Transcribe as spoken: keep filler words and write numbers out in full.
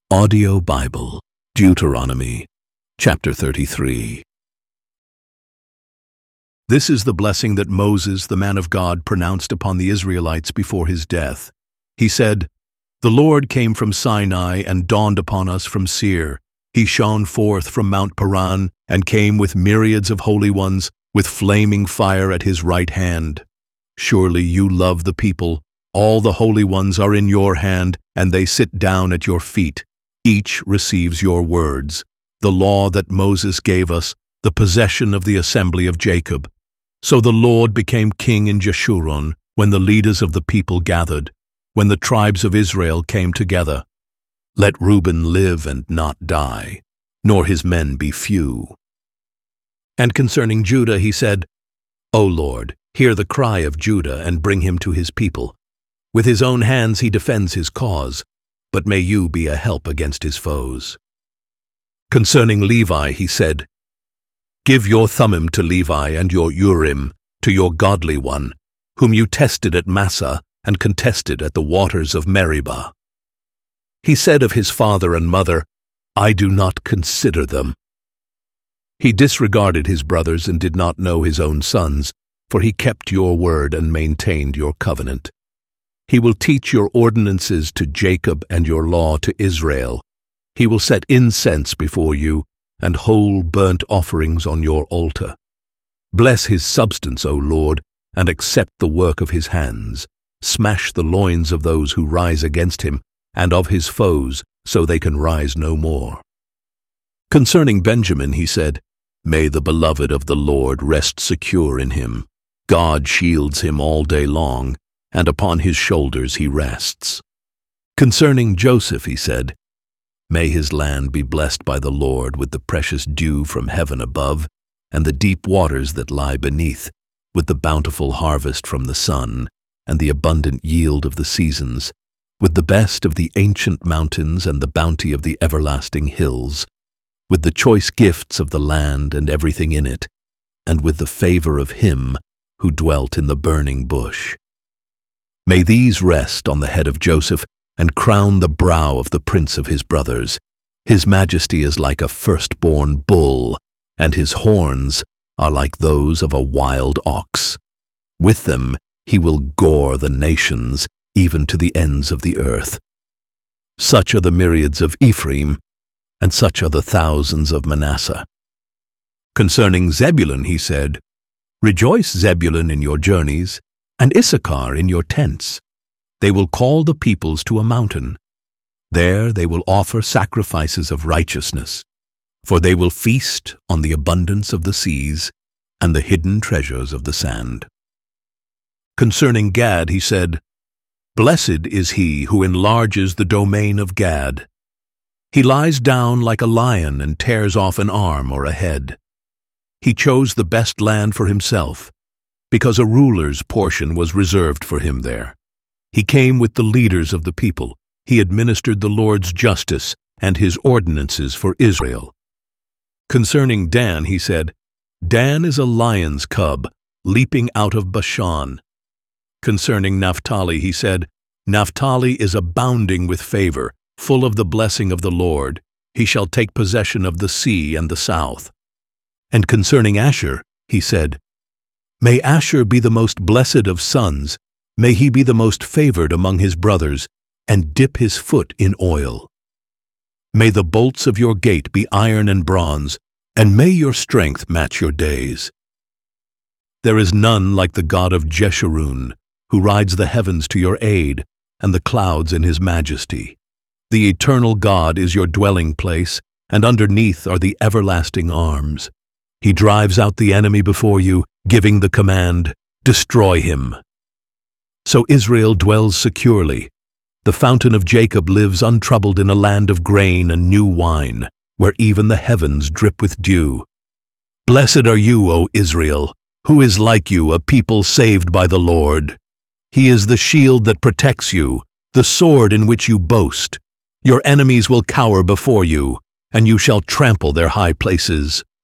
Audio Bible, Deuteronomy, chapter thirty-three. This is the blessing that Moses, the man of God, pronounced upon the Israelites before his death. He said, "The Lord came from Sinai and dawned upon us from Seir. He shone forth from Mount Paran and came with myriads of holy ones, with flaming fire at his right hand. Surely you love the people. All the holy ones are in your hand, and they sit down at your feet. Each receives your words, the law that Moses gave us, the possession of the assembly of Jacob." So the Lord became king in Jeshurun when the leaders of the people gathered, when the tribes of Israel came together. Let Reuben live and not die, nor his men be few. And concerning Judah he said, "O Lord, hear the cry of Judah and bring him to his people. With his own hands he defends his cause, but may you be a help against his foes." Concerning Levi he said, "Give your Thummim to Levi and your Urim to your godly one, whom you tested at Massah and contested at the waters of Meribah." He said of his father and mother, "I do not consider them." He disregarded his brothers and did not know his own sons, for he kept your word and maintained your covenant. He will teach your ordinances to Jacob and your law to Israel. He will set incense before you and whole burnt offerings on your altar. Bless his substance, O Lord, and accept the work of his hands. Smash the loins of those who rise against him, and of his foes, so they can rise no more. Concerning Benjamin he said, "May the beloved of the Lord rest secure in him. God shields him all day long, and upon his shoulders he rests." Concerning Joseph he said, "May his land be blessed by the Lord with the precious dew from heaven above, and the deep waters that lie beneath, with the bountiful harvest from the sun, and the abundant yield of the seasons, with the best of the ancient mountains and the bounty of the everlasting hills, with the choice gifts of the land and everything in it, and with the favor of him who dwelt in the burning bush. May these rest on the head of Joseph and crown the brow of the prince of his brothers. His majesty is like a firstborn bull, and his horns are like those of a wild ox. With them he will gore the nations, even to the ends of the earth. Such are the myriads of Ephraim, and such are the thousands of Manasseh." Concerning Zebulun he said, "Rejoice, Zebulun, in your journeys, and Issachar in your tents. They will call the peoples to a mountain. There they will offer sacrifices of righteousness, for they will feast on the abundance of the seas and the hidden treasures of the sand." Concerning Gad he said, "Blessed is he who enlarges the domain of Gad. He lies down like a lion and tears off an arm or a head. He chose the best land for himself, because a ruler's portion was reserved for him there. He came with the leaders of the people. He administered the Lord's justice and his ordinances for Israel." Concerning Dan he said, "Dan is a lion's cub, leaping out of Bashan." Concerning Naphtali he said, "Naphtali is abounding with favor, full of the blessing of the Lord. He shall take possession of the sea and the south." And concerning Asher he said, "May Asher be the most blessed of sons. May he be the most favored among his brothers, and dip his foot in oil. May the bolts of your gate be iron and bronze, and may your strength match your days. There is none like the God of Jeshurun, who rides the heavens to your aid, and the clouds in his majesty. The eternal God is your dwelling place, and underneath are the everlasting arms. He drives out the enemy before you, giving the command, 'Destroy him.' So Israel dwells securely. The fountain of Jacob lives untroubled in a land of grain and new wine, where even the heavens drip with dew. Blessed are you, O Israel, who is like you, a people saved by the Lord. He is the shield that protects you, the sword in which you boast. Your enemies will cower before you, and you shall trample their high places.